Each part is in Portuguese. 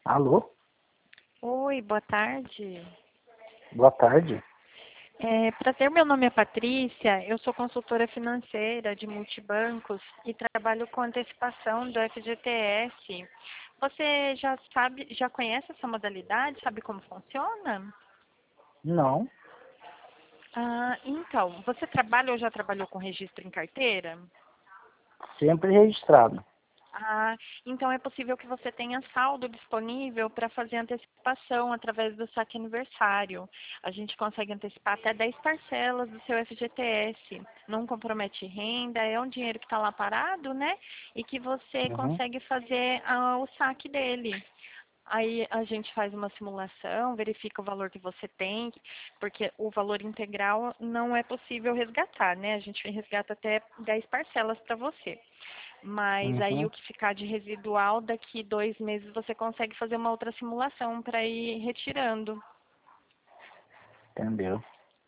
Alô? Oi, boa tarde. Boa tarde. Prazer, meu nome é Patrícia, eu sou consultora financeira de multibancos e trabalho com antecipação do FGTS. Você já sabe, já conhece essa modalidade, sabe como funciona? Não, Então, você trabalha ou já trabalhou com registro em carteira? sempre registrado. Então é possível que você tenha saldo disponível para fazer antecipação através do saque aniversário. A gente consegue antecipar até 10 parcelas do seu FGTS. Não compromete renda, é um dinheiro que está lá parado, né? E que você Uhum, consegue fazer o saque dele. Aí a gente faz uma simulação, verifica o valor que você tem, porque o valor integral não é possível resgatar, né? A gente resgata até 10 parcelas para você. Mas aí o uhum, que ficar de residual, daqui 2 meses você consegue fazer uma outra simulação para ir retirando. entendeu.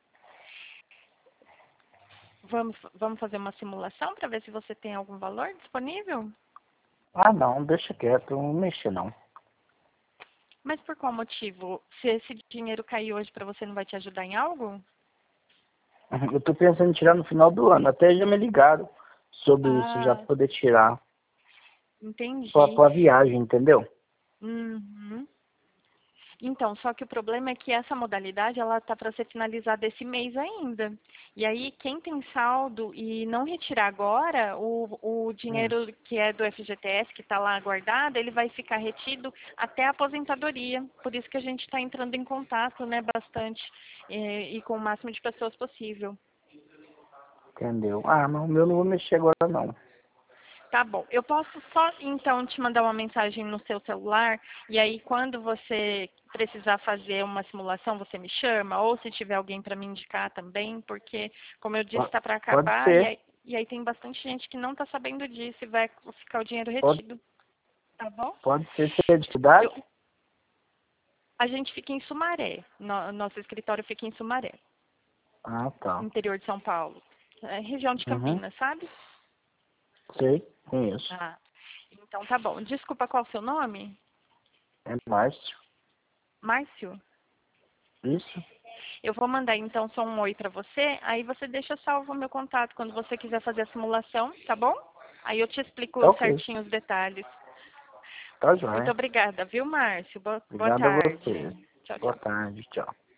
Vamos fazer uma simulação para ver se você tem algum valor disponível? Ah, não, deixa quieto, não mexe não. Mas por qual motivo? Se esse dinheiro cair hoje para você, não vai te ajudar em algo? Eu tô pensando em tirar no final do ano, até já me ligaram sobre isso, já Ah, poder tirar entendi. pra viagem, entendeu? Uhum. Então, só que o problema é que essa modalidade ela tá para ser finalizada esse mês ainda. E aí, quem tem saldo e não retirar agora, o Hum, dinheiro que é do FGTS, que está lá guardado, ele vai ficar retido até a aposentadoria. Por isso que a gente está entrando em contato, né, bastante e com o máximo de pessoas possível. entendeu. Ah, mas o meu não vou mexer agora não. Tá bom. Eu posso só então te mandar uma mensagem no seu celular e aí quando você precisar fazer uma simulação, você me chama ou se tiver alguém para me indicar também, porque como eu disse, Po- está para Pode acabar ser, e aí tem bastante gente que não está sabendo disso e vai ficar o dinheiro pode, retido, tá bom? pode ser. Você é de cidade? Eu, a gente fica em Sumaré, nosso escritório fica em Sumaré, Ah, tá. interior de São Paulo, região de Uhum, Campinas, sabe? sei, conheço. Ah, então tá bom. Desculpa, qual é o seu nome? É Márcio. Márcio? Isso? Eu vou mandar então só um oi para você, aí você deixa salvo o meu contato quando você quiser fazer a simulação, tá bom? Aí eu te Tá explico ok. certinho os detalhes. Tá Muito joia. obrigada, viu, Márcio? Boa Obrigado a tarde. você. Tchau, Boa tchau. tarde, tchau.